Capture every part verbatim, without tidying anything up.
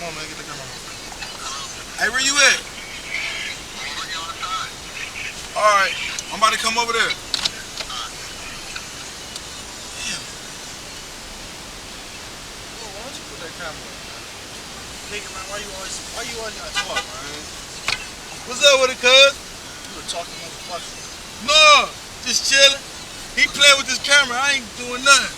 on, man. Get the camera on. Hey, where you at? All right, I'm about to come over there. Damn. Whoa, why don't you put that camera on, man? Nigga, man, why you always, why you always gotta talk, man? What's up with it, cuz? You a talking motherfucker. No, just chilling. He playing with this camera. I ain't doing nothing.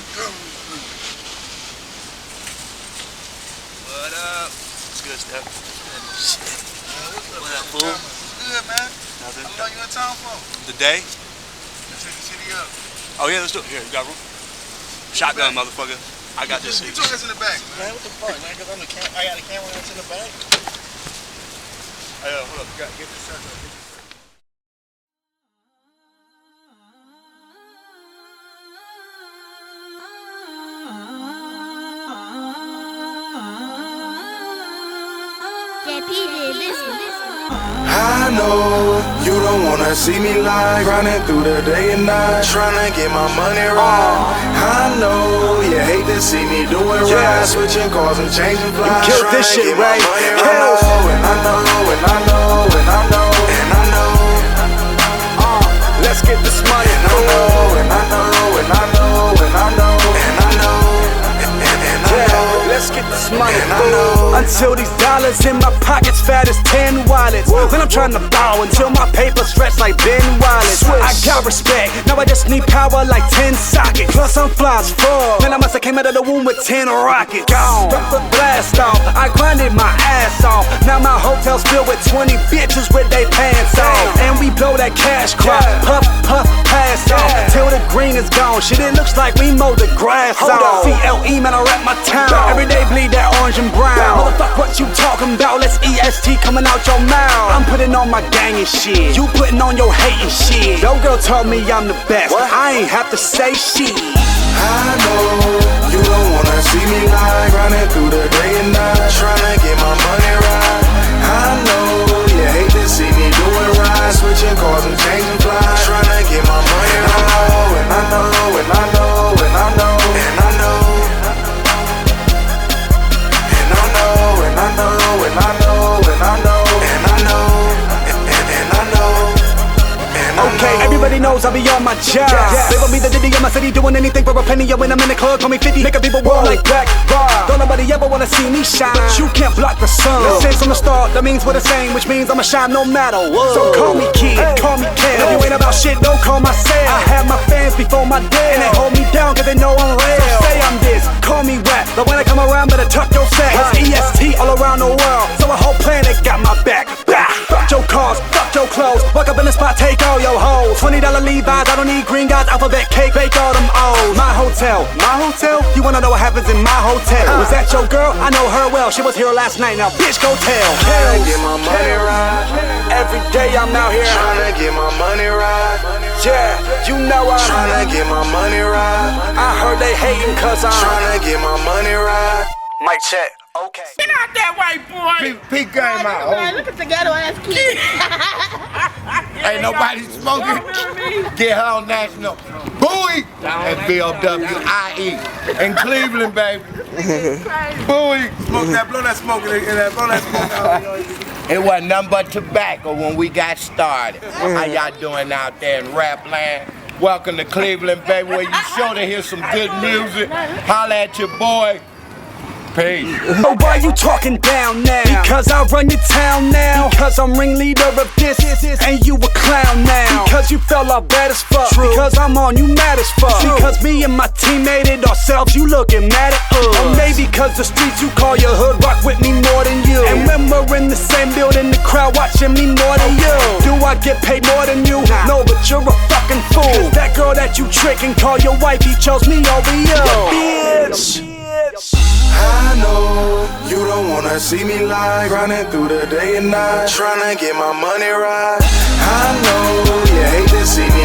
What up? It's good stuff. Shit. Man, what's up, what up, fool? What's good, man? Nothing. How long you in town for? The day? Let's take the city up. Oh yeah, let's do it. Here, you got room? Shotgun, motherfucker. I got this You shit. took us in the back, Man, man. what the fuck, man? Because I'm the cam I got a camera that's in the back. Hey, yo, hold up. You gotta get this shirt up. I know you don't wanna see me lie, running through the day and night, trying to get my money right. I know you hate to see me doing right, switching cars and changing flights. You killed this shit, right? Kills. And I know, and I know, and I know, and I know. Uh, let's get this money. And I know, and I know, and I know, and I know, and I know. Yeah, let's get this money, fool. Until these dollars in my pockets fat as ten wallets. Then I'm trying to bow until my paper stretch like Ben Wallace. I got respect, now I just need power like ten sockets. Plus I'm fly as fuck, man I must have came out of the womb with ten rockets. Gone, blast off, I grinded my ass off. Now my hotel's filled with twenty bitches with they pants off. And we blow that cash crop, puff, puff, pass off till the green is gone. Shit, it looks like we mowed the grass off. C L E, man, I rap my town. Every day bleed that orange and brown. Motherfuck, what you talking about? Let's E S T coming out your mouth. I'm putting on my gang and shit. You putting on your hating shit. Yo girl told me I'm the best. What? I ain't have to say shit. I know you don't wanna see me lie, running through the day and night, trying to get my money right. I know you hate to see me doing right, switching cars and changing flights, trying to get my money right. And I know, and I know, and I know, and I know. And I know, and I know, and I know, and I know, and I know, and I know. Okay, everybody knows I be on my job. Yes. They gon' be the Diddy in my city, doing anything for a penny. Yo, when I'm in the club, call me fifty, making people roll like Black Rob. Don't nobody ever wanna see me shine, but you can't block the sun. No. Since from the start, that means we're the same, which means I'ma shine no matter what. So call me kid, hey. Call me kid. If you ain't about shit, don't call myself. I have my fans before my day, and they hold me down cause they know I'm real. So say I'm this, call me rap, but when I come around, better tuck your sack. It's E S T all around the world, so a whole planet got my back. Bah. Fuck your cars, fuck your clothes, walk up in the spot, take all your hoes. Twenty dollar Levi's, I don't need green guys, alphabet cake, bake all them O's. My hotel, my hotel, you wanna know what happens in my hotel? Was that your girl? I know her well, she was here last night, now bitch go tell. Trying to get my money right, every day I'm out here trying to get my money right. Yeah, you know I'm trying to get my money right. I heard they hating cause I'm trying to get my money right. Mic check, okay. Get out that way, boy! Peep, peep game out. Man, look at the ghetto ass kid. Ain't nobody smoking. Get her on national. Bowie at B O W I E in Cleveland, baby. Bowie. Smoke that, blow that smoke in that, blow that smoke out. It wasn't nothing but tobacco when we got started. How y'all doing out there in rap land? Welcome to Cleveland, baby, where you sure to hear some good music. Holla at your boy. Peace. Oh, why you talking down now? Because I run your town now. Because I'm ringleader of this, and you a clown now. Because you fell off bad as fuck. True. Because I'm on you mad as fuck. True. Because me and my team made it ourselves, you looking mad at us. Or maybe because the streets you call your hood rock with me more than you. And when we're in the same building, the crowd watching me more than you. Do I get paid more than you? Nah. No, but you're a fucking fool. Cause that girl that you trick and call your wife, he chose me over you. Bitch. I know you don't wanna see me lie, running through the day and night, trying to get my money right. I know you hate to see me